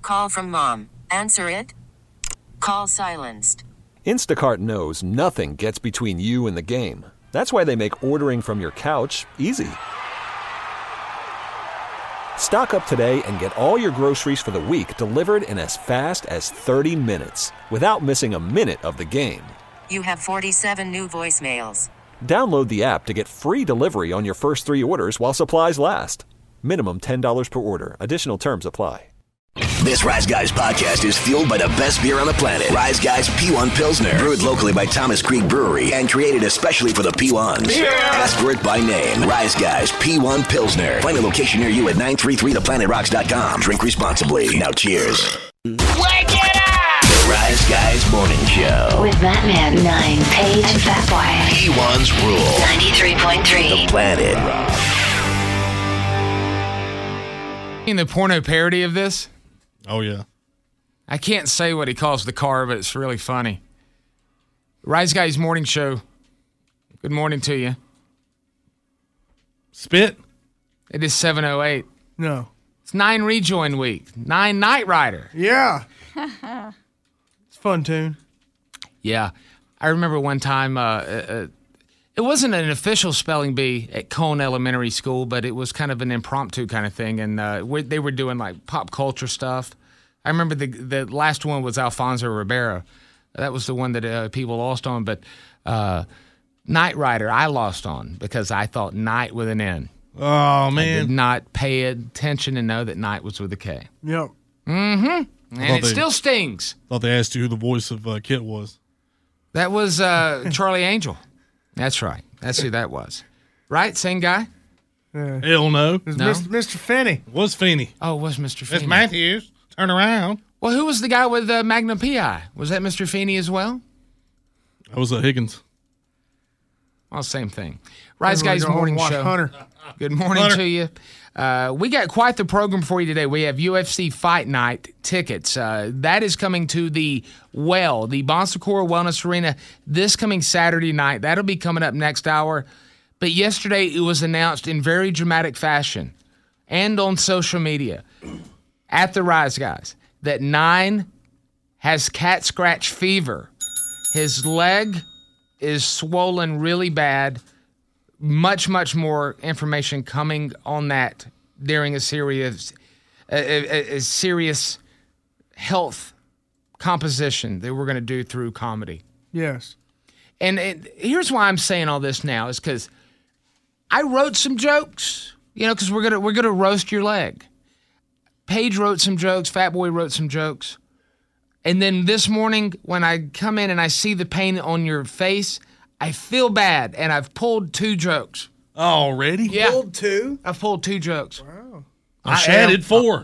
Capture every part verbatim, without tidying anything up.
call from mom. Answer it. Call silenced. Instacart knows nothing gets between you and the game. That's why they make ordering from your couch easy. Stock up today and get all your groceries for the week delivered in as fast as thirty minutes without missing a minute of the game. You have forty-seven new voicemails. Download the app to get free delivery on your first three orders while supplies last. Minimum ten dollars per order. Additional terms apply. This Rise Guys podcast is fueled by the best beer on the planet. Rise Guys P one Pilsner. Brewed locally by Thomas Creek Brewery and created especially for the P ones. Yeah. Ask for it by name. Rise Guys P one Pilsner. Find a location near you at nine three three the planet rocks dot com. Drink responsibly. Now cheers. Wake it up! The Rise Guys Morning Show. With Batman, Nine, Paige, and Fat Boy. P one's Rule. ninety-three point three. The Planet Rock. In the porno parody of this? Oh, yeah. I can't say what he calls the car, but it's really funny. Rise Guys Morning Show. Good morning to you. Spit? It is seven oh eight. No. It's Nine Rejoin Week. Nine Night Rider. Yeah. It's a fun tune. Yeah. I remember one time, uh, uh, it wasn't an official spelling bee at Cone Elementary School, but it was kind of an impromptu kind of thing, and uh, we, they were doing like pop culture stuff. I remember the the last one was Alfonso Ribeiro. That was the one that uh, people lost on, but uh, Knight Rider I lost on because I thought night with an N. Oh, man. I did not pay attention and know that night was with a K. Yep. Mm-hmm. And it they, still stings. Thought they asked you who the voice of uh, Kit was. That was uh, Charlie Angel. That's right. That's who that was. Right? Same guy? Yeah. Hell no. It was No. Mister Mister Finney. It was Feeney. Oh, it was Mister Feeney. It's Matthews. Turn around. Well, who was the guy with uh, Magnum P I? Was that Mister Feeney as well? That was uh, Higgins. Well, same thing. Rise Everybody Guys go home Morning and watch Show. Hunter. Good morning Hunter. to you. Uh, we got quite the program for you today. We have U F C Fight Night tickets. Uh, that is coming to the Well, the Bon Secours Wellness Arena this coming Saturday night. That'll be coming up next hour. But yesterday it was announced in very dramatic fashion and on social media at the Rise Guys that Nine has cat scratch fever. His leg is swollen really bad. Much, much more information coming on that during a serious, a, a, a serious health composition that we're going to do through comedy. Yes. And it, here's why I'm saying all this now is because I wrote some jokes, you know, because we're gonna we're gonna roast your leg. Paige wrote some jokes. Fat Boy wrote some jokes. And then this morning, when I come in and I see the pain on your face, I feel bad, and I've pulled two jokes. Already? Yeah. Pulled two? I've pulled two jokes. Wow. I shattered four.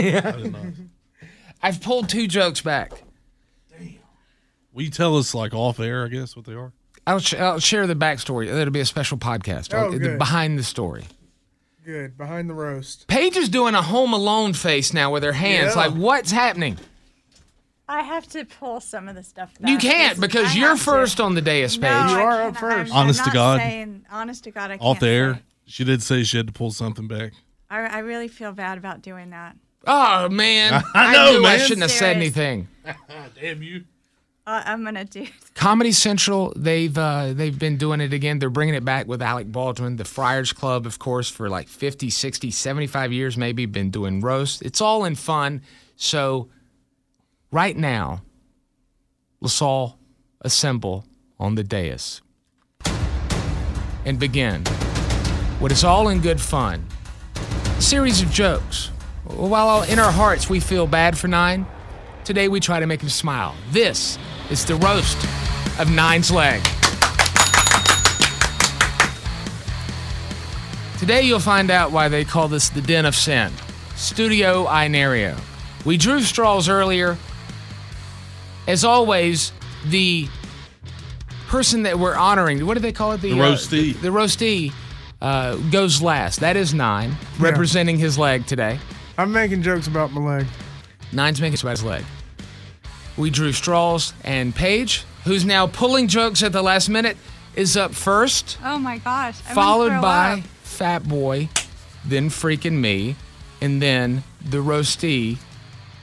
I've pulled two jokes back. Will you tell us, like, off air, I guess, what they are? I'll, sh- I'll share the backstory. It'll be a special podcast. Oh, The- good. Behind the story. Good. Behind the roast. Paige is doing a Home Alone face now with her hands. Yeah. Like, what's happening? I have to pull some of the stuff back. You can't because I you're have to. first on the dais, Paige. No, You I are up can't. first. I'm, Honest I'm to not God. Saying, honest to God, I can't. Off the air, say. she did say she had to pull something back. I, I really feel bad about doing that. Oh, man. I know, knew I man. shouldn't have said Serious. anything. Damn you. Uh, I'm gonna do. Comedy Central, they've uh, they've been doing it again. They're bringing it back with Alec Baldwin. The Friars Club, of course, for like fifty, sixty, seventy-five years maybe, been doing roast. It's all in fun. So right now, let's all assemble on the dais and begin what is all in good fun. A series of jokes. While in our hearts we feel bad for Nine, today we try to make him smile. This is the roast of Nine's leg. Today you'll find out why they call this the Den of Sin. Studio Inario. We drew straws earlier. As always, the person that we're honoring, what do they call it? The roastee. Uh, the, the roastee uh, goes last. That is Nine, representing his leg today. I'm making jokes about my leg. Nine's making about his leg. We drew straws, and Paige, who's now pulling jokes at the last minute, is up first, Oh my gosh! I'm followed gonna throw by up. Fat Boy, then freaking me, and then the roastee,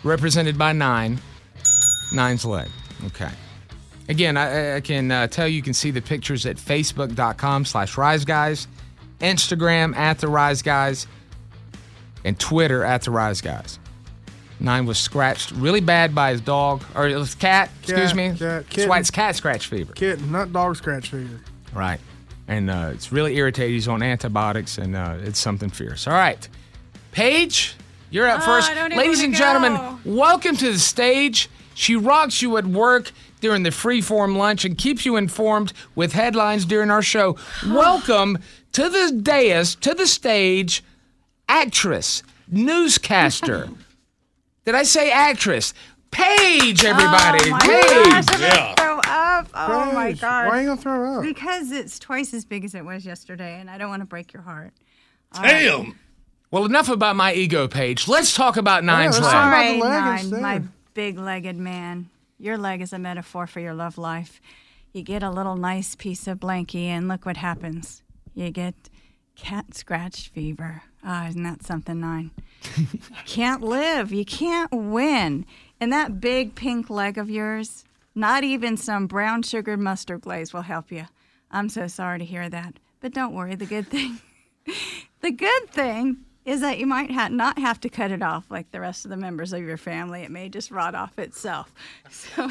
represented by nine. Nine's leg. Okay. Again, I, I can uh, tell you can see the pictures at facebook.com slash Rise Guys, Instagram at The Rise Guys, and Twitter at The Rise Guys. Nine was scratched really bad by his dog, or it was cat, excuse Cat, me. cat, That's kitten. why it's cat scratch fever. Kitten, not dog scratch fever. Right. And uh, it's really irritating. He's on antibiotics, and uh, it's something fierce. All right. Paige, you're up Oh, first. I don't even Ladies wanna and gentlemen, go. welcome to the stage. She rocks you at work during the freeform lunch and keeps you informed with headlines during our show. Welcome to the dais, to the stage, actress, newscaster. Did I say actress? Paige, everybody. Oh my Paige. gosh, I'm gonna throw up. Oh my Paige, god. Why are you gonna throw up? Because it's twice as big as it was yesterday, and I don't want to break your heart. Damn. Well, enough about my ego, Paige. Let's talk about Nine's let's leg. talk All about right, the leg Nine, instead. my big-legged man. Your leg is a metaphor for your love life. You get a little nice piece of blankie, and look what happens. You get cat scratch fever. Ah, isn't that something, Nine? You can't live. You can't win. And that big pink leg of yours, not even some brown sugared mustard glaze will help you. I'm so sorry to hear that. But don't worry, the good thing, the good thing is that you might ha- not have to cut it off like the rest of the members of your family. It may just rot off itself. So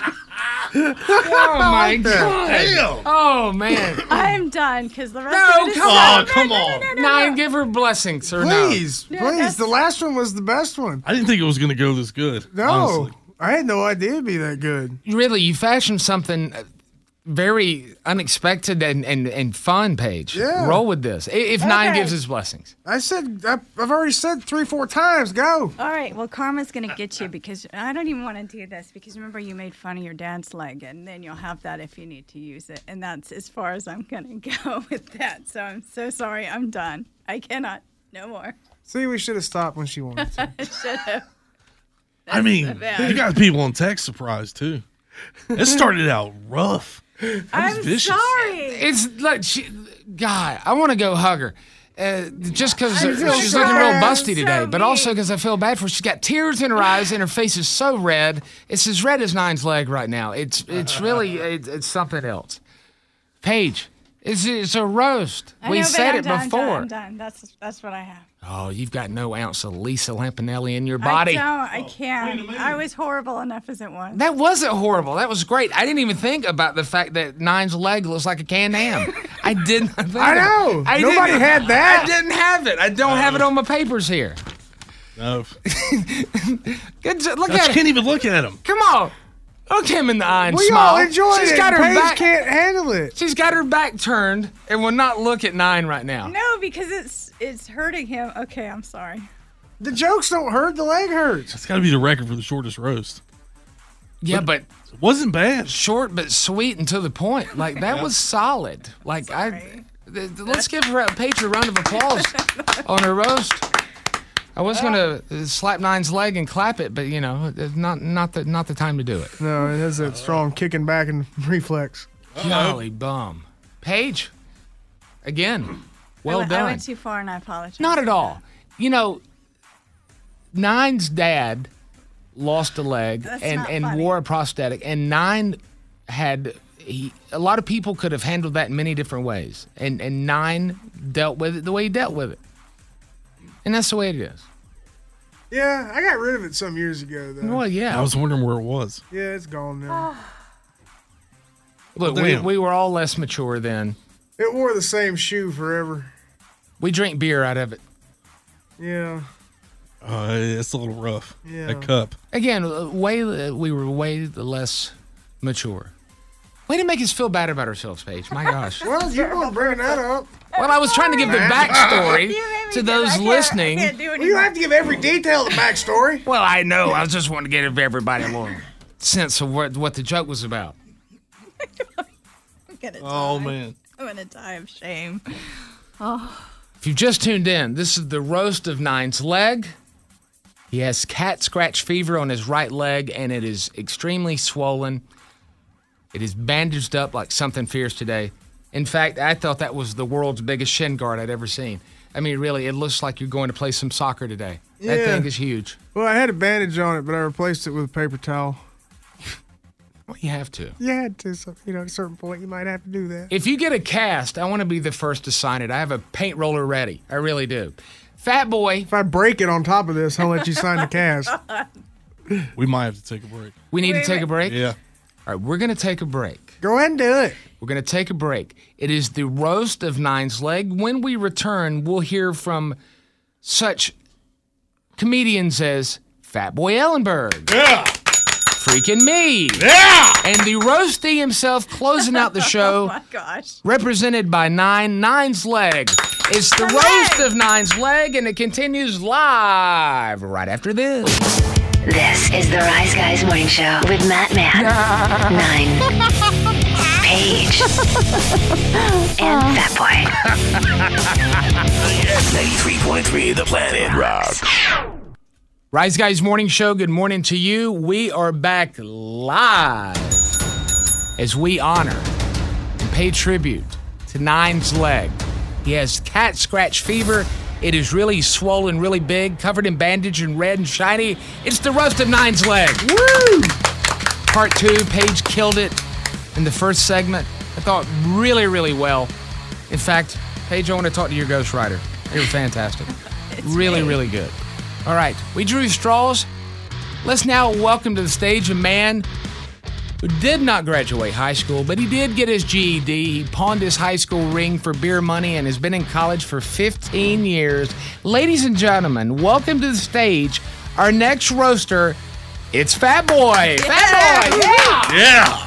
Oh, my God. Damn. Oh, man. I'm done because the rest No, of it is come so- on, no, come no, no, on. no, no, Nine, no. give her blessings or no. Please, Yeah, please. that's- The last one was the best one. I didn't think it was going to go this good. No, honestly. I had no idea it'd be that good. Really, you fashioned something uh, very unexpected and, and, and fun, Paige. Yeah. Roll with this. I- If Nine Okay. gives his blessings. I said I- I've already said three, four times. Go. All right, well, karma's going to get you because I don't even want to do this because remember you made fun of your dad's leg and then you'll have that if you need to use it. And that's as far as I'm going to go with that. So I'm so sorry. I'm done. I cannot. No more. See, we should have stopped when she wanted to. I should have. I mean, bad. you got people on text surprised, too. It started out rough. I'm vicious. sorry. It's like, she, God, I want to go hug her. Uh, just because I feel she's so looking real bad. busty So today, but mean. also because I feel bad for her. She's got tears in her eyes and her face is so red. It's as red as Nine's leg right now. It's it's really, it's, it's something else. Paige, it's, it's a roast. I we know, but said I'm it done, before. I'm done. I'm done. That's, that's what I have. Oh, you've got no ounce of Lisa Lampanelli in your body. I don't. I can't. I was horrible enough as it was. That wasn't horrible. That was great. I didn't even think about the fact that Nine's leg looks like a canned ham. I didn't think I know. I Nobody didn't- had that. I didn't have it. I don't have it on my papers here. No. Good, jo- look I at just it. can't even look at him. Come on. Look him in the eye and We smile. all enjoyed She's it. got her Paige back. can't handle it. She's got her back turned and will not look at Nine right now. No, because it's it's hurting him. Okay, I'm sorry. The jokes don't hurt. The leg hurts. It's got to be the record for the shortest roast. Yeah, but It wasn't bad. short but sweet and to the point. Like that was solid. Like I, Sorry. th- th- let's give her a Paige a round of applause on her roast. I was gonna uh, slap Nine's leg and clap it, but you know, it's not not the not the time to do it. No, it has that strong kicking back and reflex. Golly bum, Paige. Again, well I, went- done. I went too far, and I apologize. Not at all. You know, Nine's dad lost a leg That's and, not and funny. wore a prosthetic, and Nine had he. A lot of people could have handled that in many different ways, and and Nine dealt with it the way he dealt with it, and that's the way it is. Yeah, I got rid of it some years ago, though. Well, yeah. I was wondering where it was. Yeah, it's gone now. Look, Well, we, damn. we were all less mature then. It wore the same shoe forever. We drink beer out of it. Yeah. Uh, it's a little rough. Yeah. That cup. Again, uh, way uh, we were way less mature. Way to make us feel bad about ourselves, Paige. My gosh. Well, you're going to bring that up. Well, I was trying to give the backstory You made me to do- those I can't- listening. I can't do Well, you anymore. don't have to give every detail of the backstory. Well, I know. I was just wanting to get everybody a little sense of what, what the joke was about. I'm gonna Oh, die. man. I'm gonna die of shame. If you've just tuned in, this is the roast of Nine's leg. He has cat scratch fever on his right leg, and it is extremely swollen. It is bandaged up like something fierce today. In fact, I thought that was the world's biggest shin guard I'd ever seen. I mean, really, it looks like you're going to play some soccer today. That Yeah. thing is huge. Well, I had a bandage on it, but I replaced it with a paper towel. Well, you have to. You had to, so, you know, at a certain point, you might have to do that. If you get a cast, I want to be the first to sign it. I have a paint roller ready. I really do. Fat Boy. If I break it on top of this, I'll let you sign the cast. We might have to take a break. We need Wait to take a break? Yeah. All right, we're going to take a break. Go ahead and do it. We're going to take a break. It is the roast of Nine's Leg. When we return, we'll hear from such comedians as Fat Boy Ellenberg. Yeah. Freaking me. Yeah. And the roasty himself closing out the show. Oh my gosh. Represented by Nine, Nine's Leg. It's the roast of Nine's Leg, and it continues live right after this. This is the Rise Guys Morning Show with Matt Man, Nine, Paige, and Fat Boy. ninety-three point three The Planet Rock. Rise Guys Morning Show, good morning to you. We are back live as we honor and pay tribute to Nine's Leg. He has cat scratch fever. It is really swollen, really big, covered in bandage and red and shiny. It's the roast of Nine's Leg. Woo! Part two, Paige killed it in the first segment. I thought really, really well. In fact, Paige, I want to talk to your ghostwriter. They were fantastic. really, me. really good. All right, we drew straws. Let's now welcome to the stage a man who did not graduate high school, but he did get his G E D. He pawned his high school ring for beer money and has been in college for fifteen years. Ladies and gentlemen, welcome to the stage our next roaster. It's Fat Boy. Fat Boy, yeah! Yeah.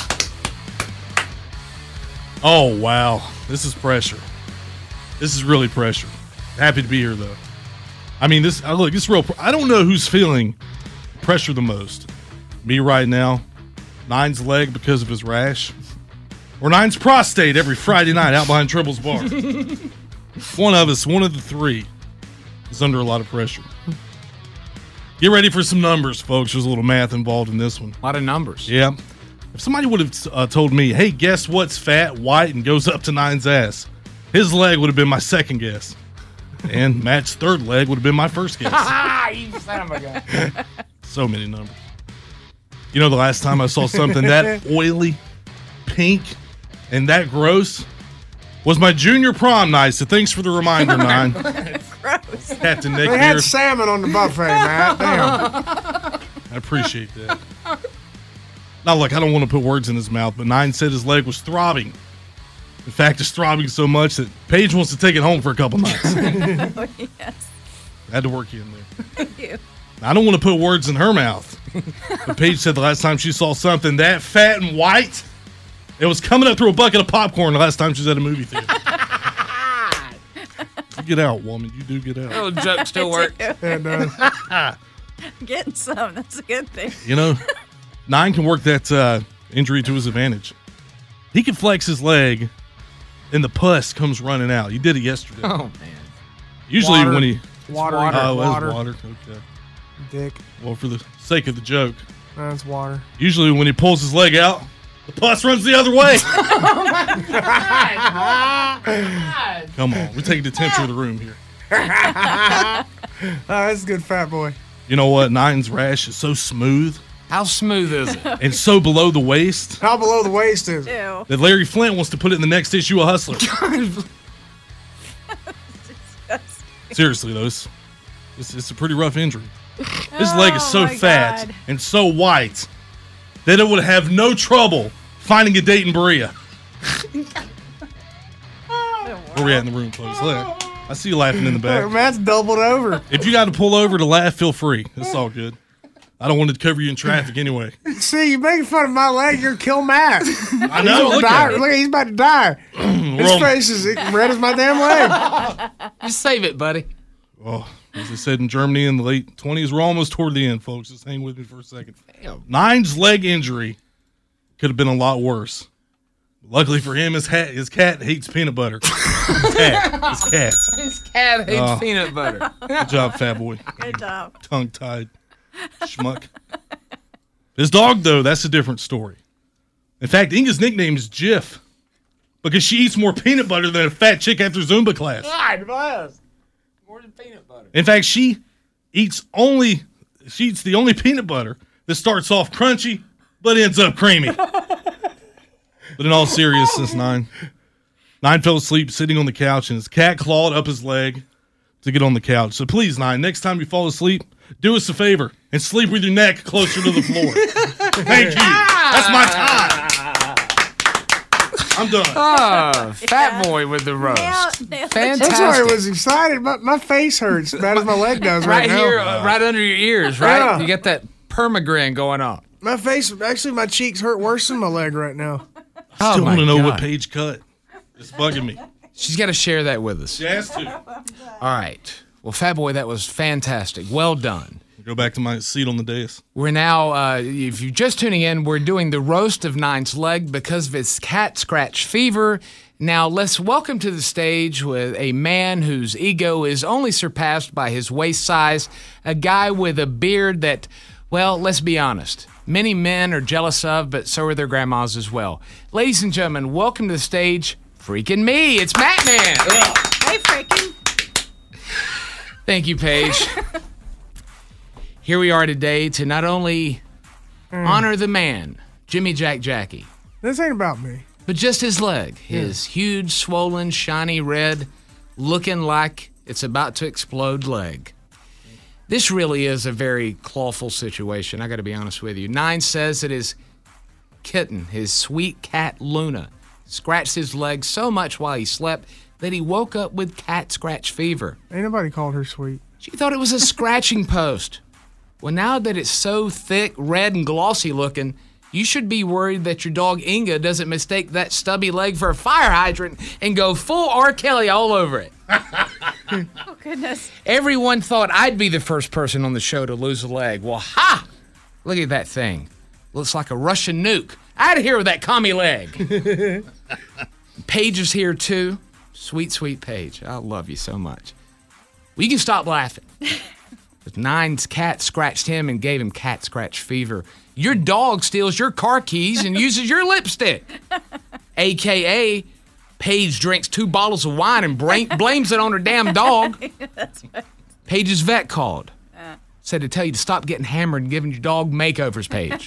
Oh, wow. This is pressure. This is really pressure. Happy to be here, though. I mean, this, uh, look, it's real. Pr- I don't know who's feeling pressure the most. Me right now, Nine's Leg because of his rash, or Nine's prostate every Friday night out behind Tribble's Bar. One of us, one of the three, is under a lot of pressure. Get ready for some numbers, folks. There's a little math involved in this one. A lot of numbers. Yeah. If somebody would have uh, told me, hey, guess what's fat, white, and goes up to Nine's ass, his leg would have been my second guess. And Matt's third leg would have been my first guess. Ah, you son of a gun. So many numbers. You know, the last time I saw something that oily, pink, and that gross was my junior prom night. So thanks for the reminder, Nine. Gross. Captain Nick They had here. salmon on the buffet, Matt. Damn. I appreciate that. Now, look, I don't want to put words in his mouth, but Nine said his leg was throbbing. In fact, it's throbbing so much that Paige wants to take it home for a couple nights. Oh, yes. I had to work you in there. Thank you. I don't want to put words in her mouth. But Paige said the last time she saw something that fat and white, it was coming up through a bucket of popcorn the last time she was at a movie theater. You get out, woman. You do get out. Little joke still works. And, uh, Getting some. That's a good thing. You know, Nine can work that uh, injury to his advantage. He can flex his leg, and the pus comes running out. He did it yesterday. Oh, man. Usually Water. when he... water. water. Oh, it was water. water. Okay. Dick. Well, for the sake of the joke, That's water. usually when he pulls his leg out, the pus runs the other way. Come on. We're taking the temperature of the room here. Oh, that's a good fat boy. You know what? Nine's rash is so smooth How smooth is it? and so below the waist How below the waist is it? Ew. that Larry Flint wants to put it in the next issue of Hustler. Seriously, though, it's, it's, it's a pretty rough injury. His leg is so Oh, my fat God. and so white that it would have no trouble finding a date in Berea. Where we at in the room, folks? Look, I see you laughing in the Look, back. Matt's doubled over. If you got to pull over to laugh, feel free. It's all good. I don't want to cover you in traffic anyway. See, you making fun of my leg, you're kill Matt. I know. He's Look die- at it. look, he's about to die. His Wrong. face is red as my damn leg. Just save it, buddy. Oh, as I said in Germany in the late twenties, we're almost toward the end, folks. Just hang with me for a second. Damn. Nine's leg injury could have been a lot worse. Luckily for him, his, hat, his cat hates peanut butter. His cat. His cat. His cat hates Oh. peanut butter. Good job, fat boy. Good job. Tongue-tied schmuck. His dog, though, that's a different story. In fact, Inga's nickname is Jif because she eats more peanut butter than a fat chick after Zumba class. God bless. More than peanut butter. In fact, she eats only she eats the only peanut butter that starts off crunchy but ends up creamy. But in all seriousness, Nine Nine fell asleep sitting on the couch, and his cat clawed up his leg to get on the couch. So please, Nine, next time you fall asleep, do us a favor and sleep with your neck closer to the floor. Thank you. That's my time. I'm done. Oh, Fat Boy with the roast. Nailed- nailed it. Fantastic. I'm sorry, I was excited, but my face hurts as bad as my leg does right, Right now. here, uh, right under your ears, right? Yeah. You got that permagrin going on. My face, actually, my cheeks hurt worse than my leg right now. Oh, Still my want to know God. what Paige cut. It's bugging me. She's got to share that with us. She has to. All right. Well, Fat Boy, that was fantastic. Well done. Go back to my seat on the dais. We're now, uh, if you're just tuning in, we're doing the roast of Nine's leg because of his cat scratch fever. Now, let's welcome to the stage with a man whose ego is only surpassed by his waist size, a guy with a beard that, well, let's be honest, many men are jealous of, but so are their grandmas as well. Ladies and gentlemen, welcome to the stage, Freaking Me. It's Matt Man. Hey, freaking. Thank you, Paige. Here we are today to not only honor the man, Jimmy Jack Jackie, This ain't about me. but just his leg, his huge, swollen, shiny red, looking like it's about to explode leg. This really is a very clawful situation, I got to be honest with you. Nine says that his kitten, his sweet cat Luna, scratched his leg so much while he slept that he woke up with cat scratch fever. Ain't nobody called her sweet. She thought it was a scratching post. Well, now that it's so thick, red, and glossy looking, you should be worried that your dog Inga doesn't mistake that stubby leg for a fire hydrant and go full R. Kelly all over it. Oh, goodness. Everyone thought I'd be the first person on the show to lose a leg. Well, ha! Look at that thing. Looks like a Russian nuke. Out of here with that commie leg. Paige is here, too. Sweet, sweet Paige. I love you so much. Well, you can stop laughing. Nine's cat scratched him and gave him cat scratch fever. Your dog steals your car keys and uses your lipstick. A K A Paige drinks two bottles of wine and bra- blames it on her damn dog. That's right. Paige's vet called. Said to tell you to stop getting hammered and giving your dog makeovers, Paige.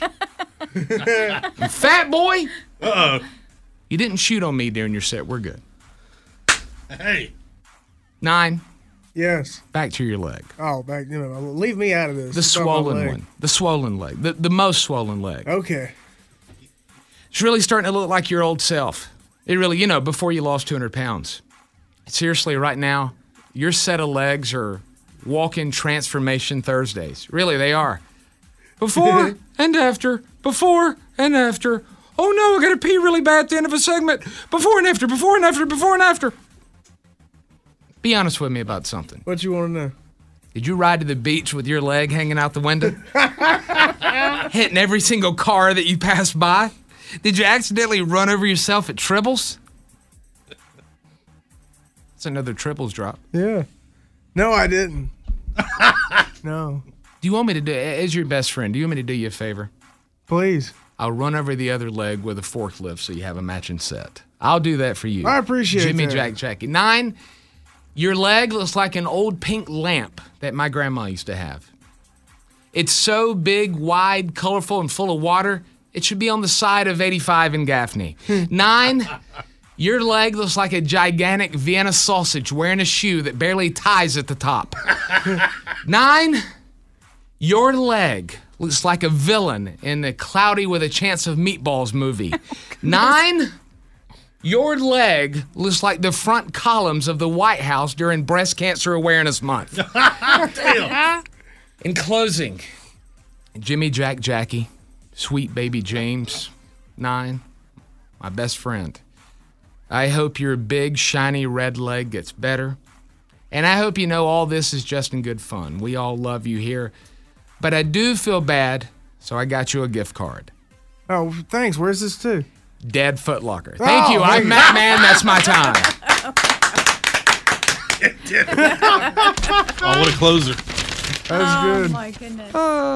And Fat Boy, Uh-oh. you didn't shoot on me during your set. We're good. Hey. Nine, Yes. back to your leg. Oh, back, you know, leave me out of this. The It's about my swollen leg. one. The swollen leg. The, the most swollen leg. Okay. It's really starting to look like your old self. It really, you know, before you lost two hundred pounds. Seriously, right now, your set of legs are walk-in transformation Thursdays. Really, they are. Before and after, before and after. Oh no, I gotta pee really bad at the end of a segment. Before and after, before and after, before and after. Be honest with me about something. What you want to know? Did you ride to the beach with your leg hanging out the window? Hitting every single car that you passed by? Did you accidentally run over yourself at Tribbles? That's another Tribbles drop. Yeah. No, I didn't. No. Do you want me to do, as your best friend, do you want me to do you a favor? Please. I'll run over the other leg with a forklift so you have a matching set. I'll do that for you. I appreciate Jimmy that. Jack Jackie. Nine, your leg looks like an old pink lamp that my grandma used to have. It's so big, wide, colorful, and full of water, it should be on the side of eighty-five in Gaffney. Nine, your leg looks like a gigantic Vienna sausage wearing a shoe that barely ties at the top. Nine, your leg looks like a villain in the Cloudy with a Chance of Meatballs movie. Nine, your leg looks like the front columns of the White House during Breast Cancer Awareness Month. In closing, Jimmy Jack Jackie, sweet baby James, nine, my best friend. I hope your big, shiny red leg gets better. And I hope you know all this is just in good fun. We all love you here. But I do feel bad, so I got you a gift card. Oh, thanks. Where's this to? Dead Foot Locker. Thank Oh, you. thank I'm you. Matt Man. That's my time. Oh, what a closer. That's Oh, good. my goodness.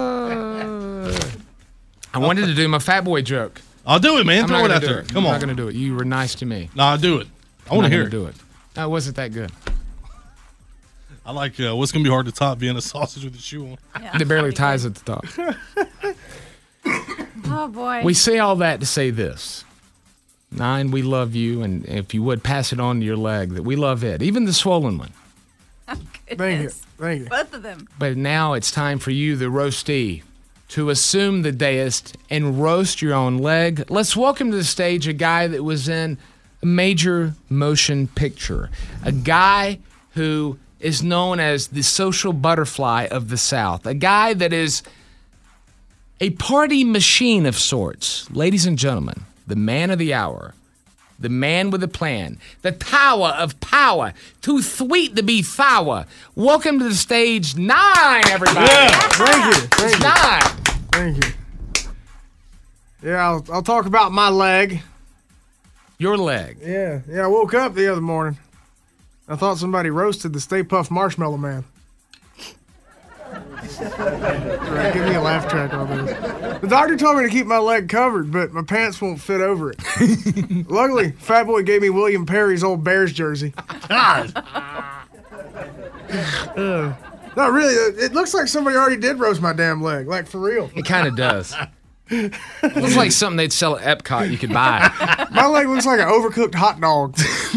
I wanted to do my Fat Boy joke. I'll do it, man. I'm Throw not it gonna out do there. it. Come I'm on. not going to do it. You were nice to me. No, I'll do it. I I'm want not to hear gonna it. do it. No, it wasn't that good. I like uh, what's going to be hard to top Vienna sausage with a shoe on. Yeah. It barely ties at the top. Oh, boy. We say all that to say this. Nine, we love you, and if you would, pass it on to your leg, that we love it, even the swollen one. Oh, Thank you. Thank you. Both of them. But now it's time for you, the roastee, to assume the dais and roast your own leg. Let's welcome to the stage a guy that was in a major motion picture, a guy who is known as the social butterfly of the South, a guy that is a party machine of sorts. Ladies and gentlemen, the man of the hour, the man with a plan, the tower of power, too sweet to be sour. Welcome to the stage, Nine, everybody. Yeah, thank you. Thank It's you. Nine. Thank you. Yeah, I'll, I'll talk about my leg. Your leg. Yeah, yeah. I woke up the other morning. I thought somebody roasted the Stay Puft Marshmallow Man. Right, give me a laugh track on this. The doctor told me to keep my leg covered, but my pants won't fit over it. Luckily, Fat Boy gave me William Perry's old Bears jersey. God. Uh, not really. It looks like somebody already did roast my damn leg, like for real. It kind of does. It looks like something they'd sell at Epcot you could buy. My leg looks like an overcooked hot dog.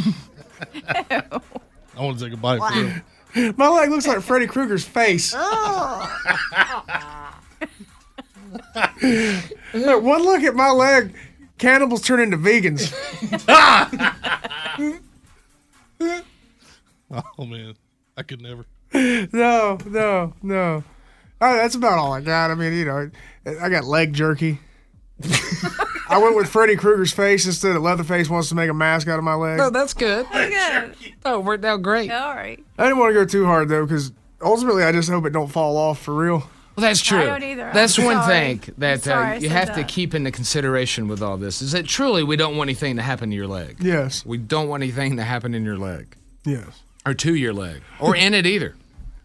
I want to take a bite for real. My leg looks like Freddy Krueger's face. Oh. Look, one look at my leg, cannibals turn into vegans. Oh, man. I could never. No, no, no. Uh, that's about all I got. I mean, you know, I got leg jerky. I went with Freddy Krueger's face instead of Leatherface wants to make a mask out of my leg. Oh, that's good. Good. Oh, it worked out great. All right. I didn't want to go too hard, though, because ultimately I just hope it don't fall off for real. Well, that's true. I don't either. I'm That's one sorry. thing I'm that sorry uh, I you said have to that. keep into consideration with all this is that truly we don't want anything to happen to your leg. Yes, We don't want anything to happen in your leg yes. or to your leg or in it either.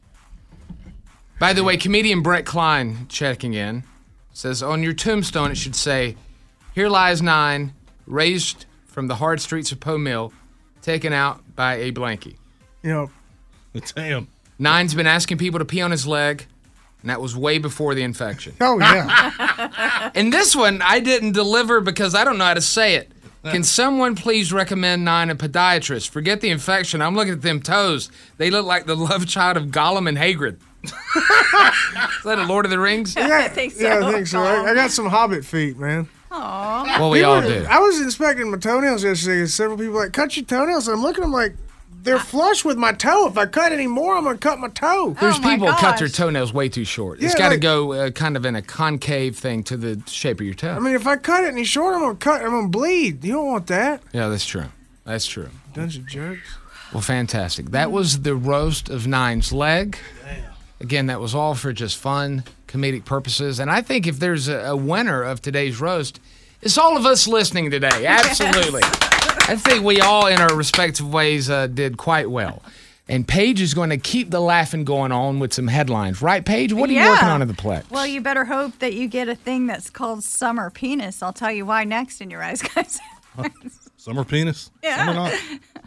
By the way, comedian Brett Klein checking in says on your tombstone it should say, "Here lies Nine, raised from the hard streets of Poe Mill, taken out by a blankie." You know, Damn. Nine's been asking people to pee on his leg, and that was way before the infection. oh, yeah. And this one, I didn't deliver because I don't know how to say it. Can someone please recommend Nine a podiatrist? Forget the infection. I'm looking at them toes. They look like the love child of Gollum and Hagrid. Is that a Lord of the Rings? Yeah, I think so. Yeah, I think so. I, I got some hobbit feet, man. Aw. Well, we all do. I was inspecting my toenails yesterday, and several people were like, cut your toenails. And I'm looking, I'm like, they're flush with my toe. If I cut any more, I'm going to cut my toe. There's Oh my people who cut their gosh. toenails way too short. It's Yeah, got to like- go uh, kind of in a concave thing to the shape of your toe. I mean, if I cut it any short, I'm going to cut, I'm going to bleed. You don't want that. yeah, that's true. That's true. Bunch of jerks. Well, fantastic. That was the roast of Nine's leg. Again, that was all for just fun, comedic purposes. And I think if there's a, a winner of today's roast, it's all of us listening today. Absolutely. I think we all, in our respective ways, uh, did quite well. And Paige is going to keep the laughing going on with some headlines. Right, Paige? What are you Yeah. working on in the Plex? Well, you better hope that you get a thing that's called summer penis. I'll tell you why next in your eyes, guys. Summer penis? Yeah. Summer not?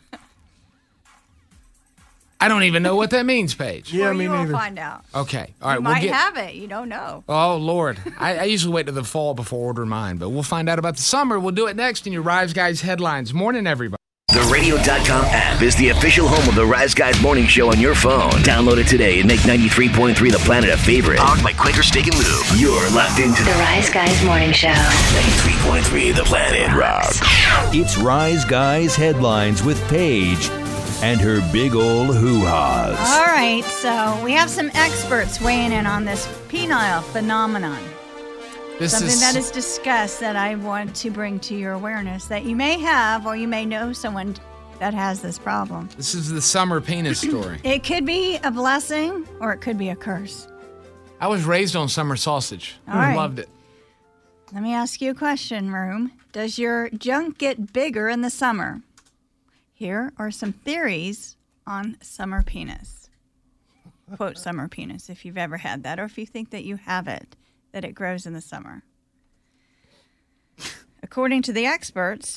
I don't even know what that means, Paige. Yeah, Well, me you will neither. find out. Okay. All right. You we'll might get. have it. You don't know. Oh, Lord. I, I usually wait to the fall before ordering mine, but we'll find out about the summer. We'll do it next in your Rise Guys headlines. Morning, everybody. The radio dot com app is the official home of the Rise Guys Morning Show on your phone. Download it today and make ninety-three point three The Planet a favorite. Powered by Quaker Steak and Lube. You're locked into The Rise Guys Morning Show. ninety-three point three The Planet Rock. It's Rise Guys Headlines with Paige and her big old hoo-has. All right, so we have some experts weighing in on this penile phenomenon. This Something is that is discussed that I want to bring to your awareness that you may have or you may know someone that has this problem. this is the summer penis story. It could be a blessing or it could be a curse. I was raised on summer sausage. All right. Loved it. Let me ask you a question, Room. Does your junk get bigger in the summer? Here are some theories on summer penis. Quote summer penis, if you've ever had that or if you think that you have it, that it grows in the summer. According to the experts,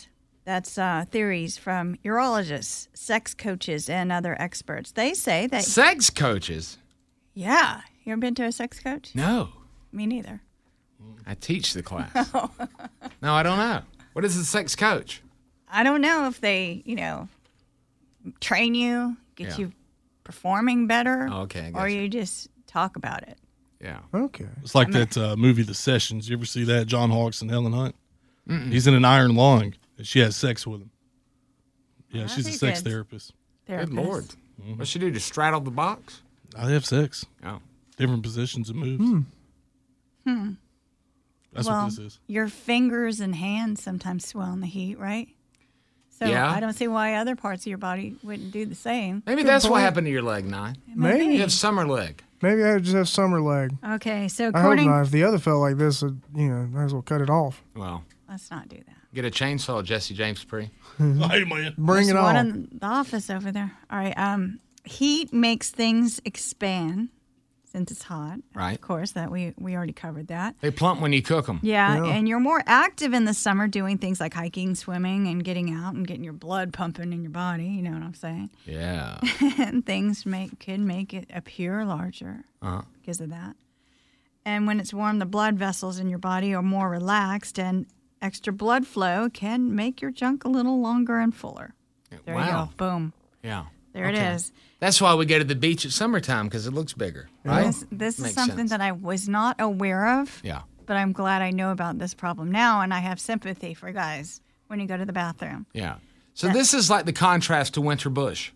That's uh, theories from urologists, sex coaches, and other experts. They say that. Sex coaches? Yeah. You ever been to a sex coach? No. Me neither. I teach the class. No, I don't know. What is a sex coach? I don't know if they, you know, train you, get Yeah. you performing better, Oh, okay, I or gotcha. you just talk about it. Yeah. Okay. It's like that uh, movie, The Sessions. You ever see that? John Hawkes and Helen Hunt. Mm-mm. He's in an iron lung, and she has sex with him. Yeah, Well, she's a that's sex good. therapist. Good Therapist. Lord. What's she do? Just straddle the box? I have sex. Oh. Different positions and moves. Hmm. Hmm. That's well, what this is. Your fingers and hands sometimes swell in the heat, right? So Yeah. I don't see why other parts of your body wouldn't do the same. Maybe Good that's what point. happened to your leg, Nine. Maybe. You have summer leg. Maybe I just have summer leg. Okay, so I hope according, not. If the other felt like this, I'd, you know, might as well cut it off. Well, let's not do that. get a chainsaw, Jesse James Pre. Hey, man. Bring There's it one on. in the office over there. All right. Um, heat makes things expand since it's hot. Right. Of course, that we we already covered that. They plump when you cook them. Yeah, Yeah. and you're more active in the summer doing things like hiking, swimming, and getting out and getting your blood pumping in your body. You know what I'm saying? Yeah. And things make can make it appear larger Uh-huh. because of that. And when it's warm, the blood vessels in your body are more relaxed, and extra blood flow can make your junk a little longer and fuller. There wow. you go. Boom. Yeah. There Okay. it is. That's why we go to the beach at summertime, because it looks bigger, right? This, this is Makes something sense. that I was not aware of. Yeah. But I'm glad I know about this problem now, and I have sympathy for guys when you go to the bathroom. Yeah. So this is like the contrast to Winter Bush.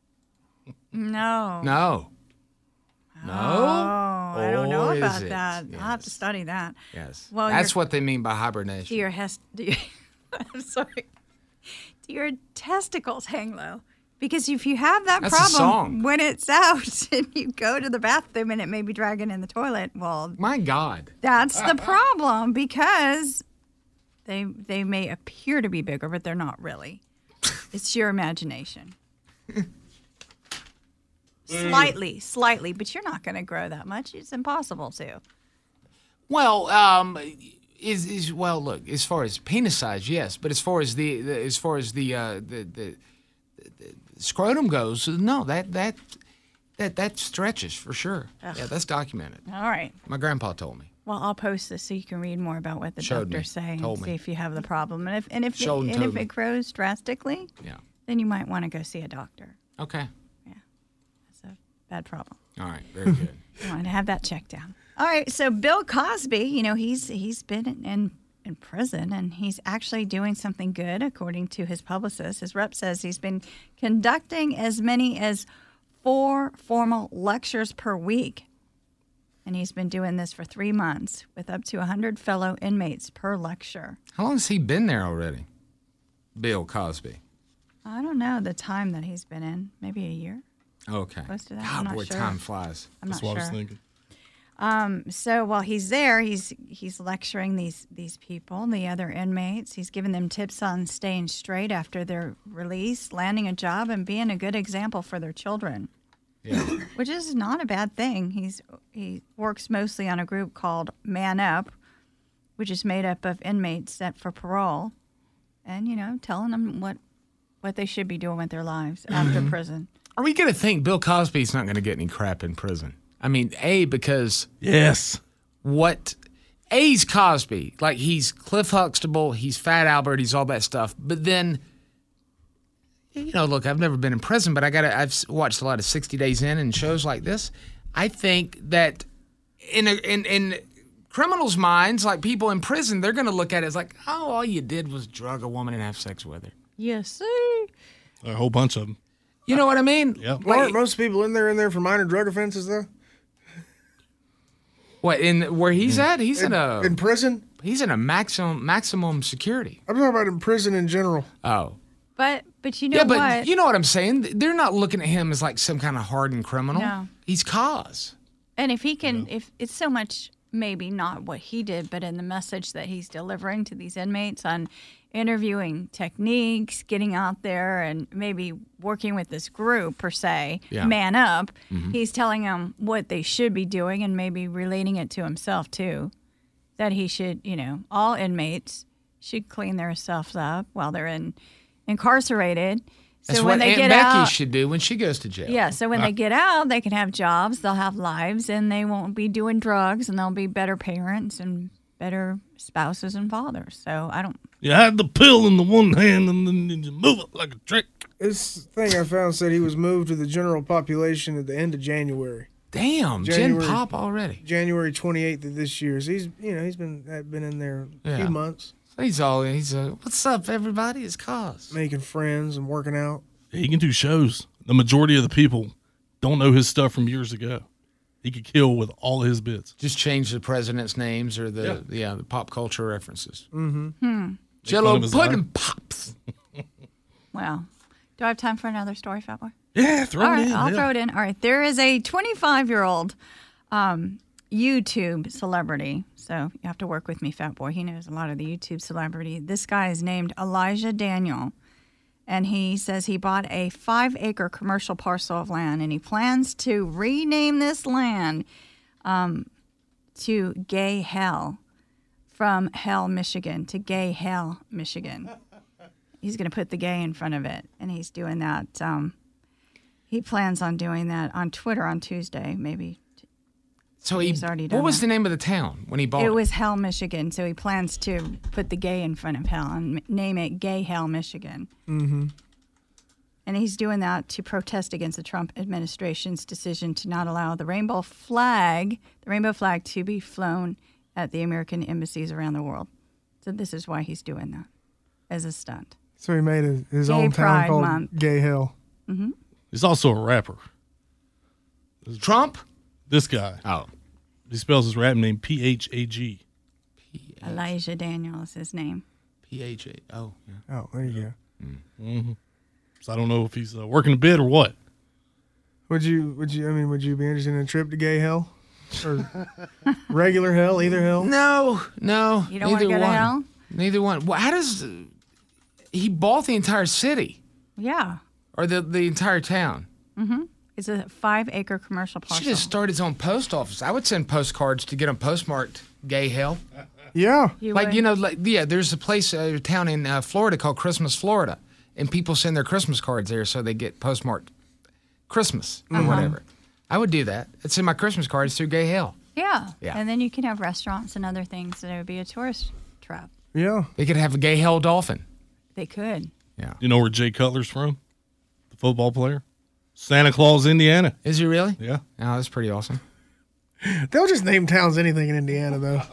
No. No. No? Oh, I don't know Or is about it? that. I'll have to study that. Yes. Well, That's your- what they mean by Do hibernation. your hes- do your, I'm sorry. Do your testicles hang low? Because if you have that That's a problem song. when it's out and you go to the bathroom and it may be dragging in the toilet, well, My God. that's the problem because they they may appear to be bigger, but they're not really. It's your imagination. Slightly, slightly, but you're not going to grow that much. It's impossible to. Well, um, is is well. Look, as far as penis size, yes, but as far as the, the as far as the, uh, the, the the scrotum goes, no, that that that that stretches for sure. Ugh. Yeah, that's documented. All right. My grandpa told me. Well, I'll post this so you can read more about what the Showed me. doctors say and Told see me. if you have the problem. And if and if Showed and and if told me. it grows drastically, Yeah. then you might want to go see a doctor. Okay. That's a bad problem. All right. Very good. You want to have that checked out. All right. So Bill Cosby, you know, he's he's been in, in in prison and he's actually doing something good, according to his publicist. His rep says he's been conducting as many as four formal lectures per week. And he's been doing this for three months with up to one hundred fellow inmates per lecture. How long has he been there already? Bill Cosby. I don't know the time that he's been in. Maybe a year. Okay. Close to that. God, I'm not boy, sure. time flies. I'm That's not what I sure. was thinking. Um, so while he's there, he's he's lecturing these these people, the other inmates. He's giving them tips on staying straight after their release, landing a job, and being a good example for their children. Yeah. Which is not a bad thing. He's he works mostly on a group called Man Up, which is made up of inmates set for parole, and you know, telling them what what they should be doing with their lives after Mhm. prison. Are we going to think Bill Cosby's not going to get any crap in prison? I mean, A, because. Yes. What. A's Cosby. Like, he's Cliff Huxtable, he's Fat Albert, he's all that stuff. But then. You know, look, I've never been in prison, but I got I've watched a lot of sixty Days In and shows like this. I think that in a, in in criminals' minds, like people in prison, they're going to look at it as like, oh, all you did was drug a woman and have sex with her. Yes, sir. A whole bunch of them. You know what I mean? Yep. Well, aren't most people in there in there for minor drug offenses though? What in where he's at? He's in, In- a in prison. He's in a maximum maximum security. I'm talking about in prison in general. Oh. But but you know yeah, but what? you know what I'm saying? They're not looking at him as like some kind of hardened criminal. No. He's cause. And if he can, if it's so much, maybe not what he did, but in the message that he's delivering to these inmates on interviewing techniques, getting out there and maybe working with this group per se, Yeah. Man Up, Mhm. he's telling them what they should be doing and maybe relating it to himself too. That he should, you know, all inmates should clean themselves up while they're in incarcerated. So That's when what they Aunt get Becky out, should do when she goes to jail. yeah. So when they get out, they can have jobs, they'll have lives, and they won't be doing drugs, and they'll be better parents and better spouses and fathers. So I don't. You had the pill in the one hand and then you move it like a trick. This thing I found said he was moved to the general population at the end of January. Damn, January- Gen Pop already. January twenty-eighth of this year. So he's, you know, he's been uh, been in there a Yeah. few months, He's all, he's uh, what's up, everybody? It's Cause. making friends and working out. He can do shows. The majority of the people don't know his stuff from years ago. He could kill with all his bits. Just change the president's names or the yeah, yeah the pop culture references. Mm-hmm. Hmm. Jello fun of his pudding eye. pops. Well, do I have time for another story, Fat Boy? Yeah, throw All it right, in. I'll yeah. throw it in. All right, there is a twenty-five-year-old um, YouTube celebrity. So you have to work with me, Fat Boy. He knows a lot of the YouTube celebrity. This guy is named Elijah Daniel, and he says he bought a five-acre commercial parcel of land, and he plans to rename this land um, to Gay Hell, from Hell, Michigan, to Gay Hell, Michigan. He's going to put the gay in front of it, and he's doing that. Um, he plans on doing that on Twitter on Tuesday, maybe. So he, He's already done what was that. the name of the town when he bought it? It was Hell, Michigan, so he plans to put the gay in front of Hell and m- name it Gay Hell, Michigan. Mm-hmm. And he's doing that to protest against the Trump administration's decision to not allow the rainbow flag, the rainbow flag, to be flown at the American embassies around the world. So this is why he's doing that, as a stunt. So he made a, his Gay own Pride town called Month. Gay Hell. Mm-hmm. He's also a rapper. Trump? This guy. Oh. He spells his rap name P H A G. Elijah Daniel is his name. P H A. Oh, yeah. Oh, there you go. Mm-hmm. So I don't know if he's uh, working a bit or what. Would you? Would you? I mean, would you be interested in a trip to Gay Hell, or regular hell? Either hell? No, no. You don't wanna neither go to one. hell? Neither one. Well, how does he bought the entire city Yeah. or the the entire town? Mm-hmm. It's a five-acre commercial He parcel. should just start his own post office. I would send postcards to get them postmarked Gay Hell. Yeah. You like would? you know, like yeah. There's a place, a town in uh, Florida called Christmas, Florida, and people send their Christmas cards there, so they get postmarked Christmas or Uh-huh. whatever. I would do that. I'd send my Christmas cards through Gay Hell. Yeah. Yeah. And then you can have restaurants and other things that would be a tourist trap. Yeah. They could have a Gay Hell dolphin. They could. Yeah. You know where Jay Cutler's from? The football player? Santa Claus, Indiana. Is he really? Yeah. Oh, that's pretty awesome. They'll just name towns anything in Indiana, though.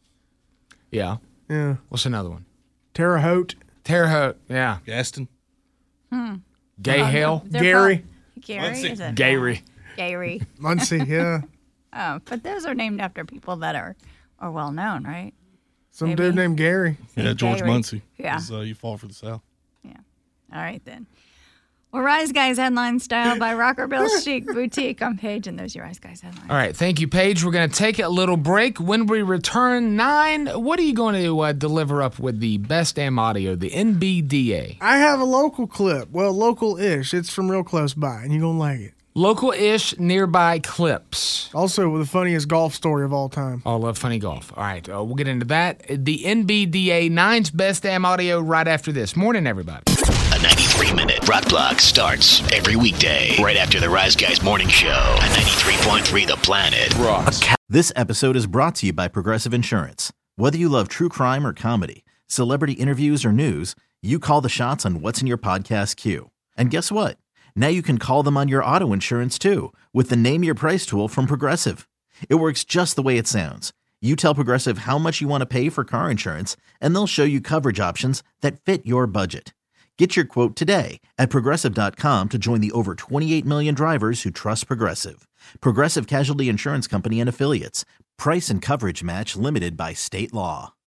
Yeah. Yeah. What's another one? Terre Haute. Terre Haute. Yeah. Gaston. Hmm. Gay Oh, Hell. they're Gary. prob- Gary? Muncie. Is it? Gary. Gary. Muncie. Yeah. Oh, but those are named after people that are, are well known, right? Some Maybe. dude named Gary. Yeah, George Gary. Muncie. Yeah. Is, uh, you fall for the South. All right, then. Well, Rise Guys headline style by Rockerville Chic Boutique on Page, and those are your Rise Guys headlines. All right. Thank you, Paige. We're going to take a little break. When we return, nine, what are you going to uh, deliver up with the best damn audio, the N B D A? I have a local clip. Well, local-ish. It's from real close by, and you're going to like it. Local-ish nearby clips. Also, with the funniest golf story of all time. Oh, I love funny golf. All right. Uh, we'll get into that. The N B D A, nine's best damn audio right after this. Morning, everybody. A ninety-three minute rock block starts every weekday right after the Rise Guys morning show on ninety-three point three The Planet. Rocks. This episode is brought to you by Progressive Insurance. Whether you love true crime or comedy, celebrity interviews or news, you call the shots on what's in your podcast queue. And guess what? Now you can call them on your auto insurance too with the Name Your Price tool from Progressive. It works just the way it sounds. You tell Progressive how much you want to pay for car insurance, and they'll show you coverage options that fit your budget. Get your quote today at Progressive dot com to join the over twenty-eight million drivers who trust Progressive. Progressive Casualty Insurance Company and Affiliates. Price and coverage match limited by state law.